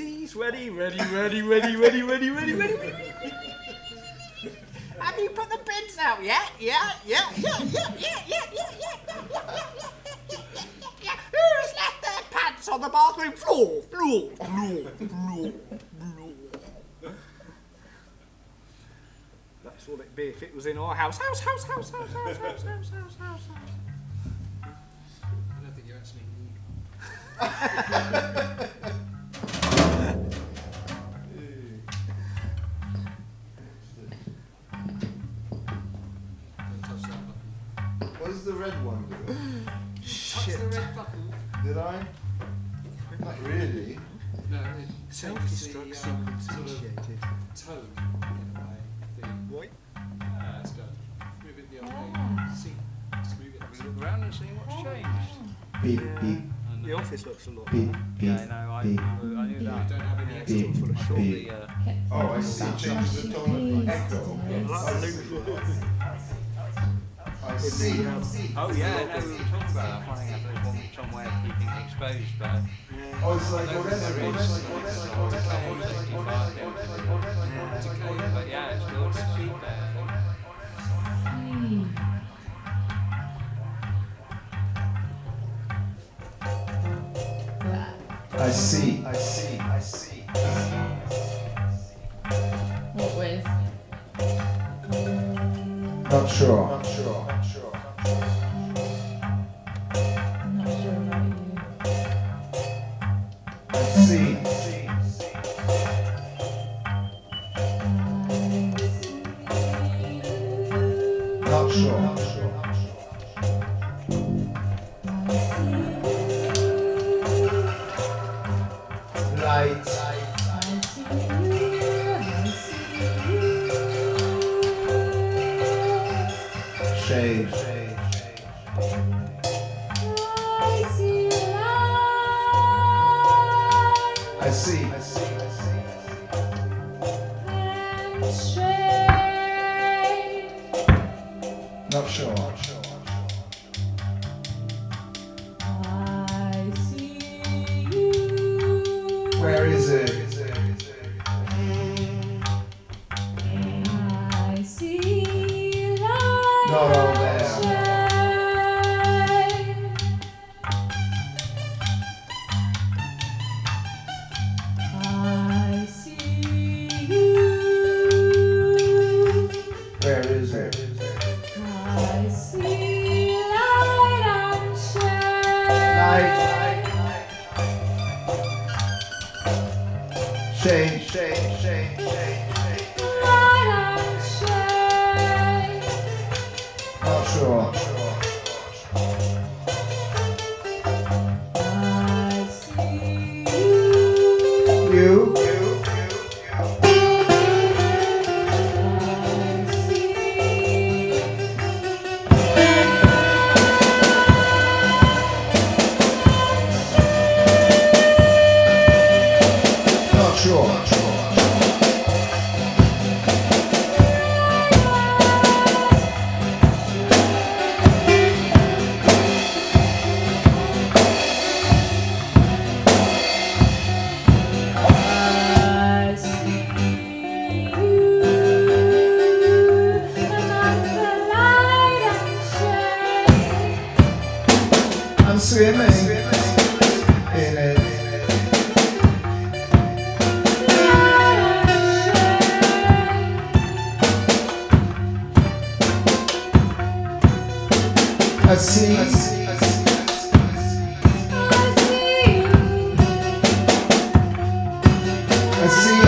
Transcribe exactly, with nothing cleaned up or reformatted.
Teas ready, ready, ready, ready, ready, ready, ready, ready, ready. Have you put the bins out yet? Yeah, yeah, yeah, yeah, yeah, yeah, yeah, yeah, yeah, yeah, yeah, yeah. Who's left their pants on the bathroom floor? Floor, floor, floor, floor. That's all it'd be if it was in our house. House, house, house, house, house, house, house, house, house, house. I don't think you actually need one. What does the red one do? Touch the red button. Did I? Not really. No, it Self-destruct changes the sequence um, sort of initiated. tone in a way. The, What? ah, that's good. Move it the other way. See, just move it. Have we looked around and seen what's changed? Beep, Yeah. beep, The office looks a lot beep, better. beep, Yeah, no, I, beep. I knew We that. don't have any Yeah. extra. Beep, Full of I thought beep. the, uh, Oh, I see. It changes the tone of the echo. Like I a see. loop. I see. oh yeah, no, we were talking about that. Finding out there's one some way of keeping it exposed, but Oh, it's like I know whatever. there is. whatever, It's whatever, always whatever, changed, whatever, sixty-five, whatever. but yeah, it's still it's feedback, I think. I see. I see. I see. What with? Not sure. Not sure. Not sure. I'm not sure about you. I see. Not sure. Not sure. Not sure. Light. Shade. I see. I see. I see. Not sure. Not sure. Where is it? Is it? Is it? Not all there. Where is it? Light. Shade. Shade. Shade. Shade. Shade. Not sure. You. You. Not sure. Not sure. I'm swimming in it. I see. I see. I see. I see.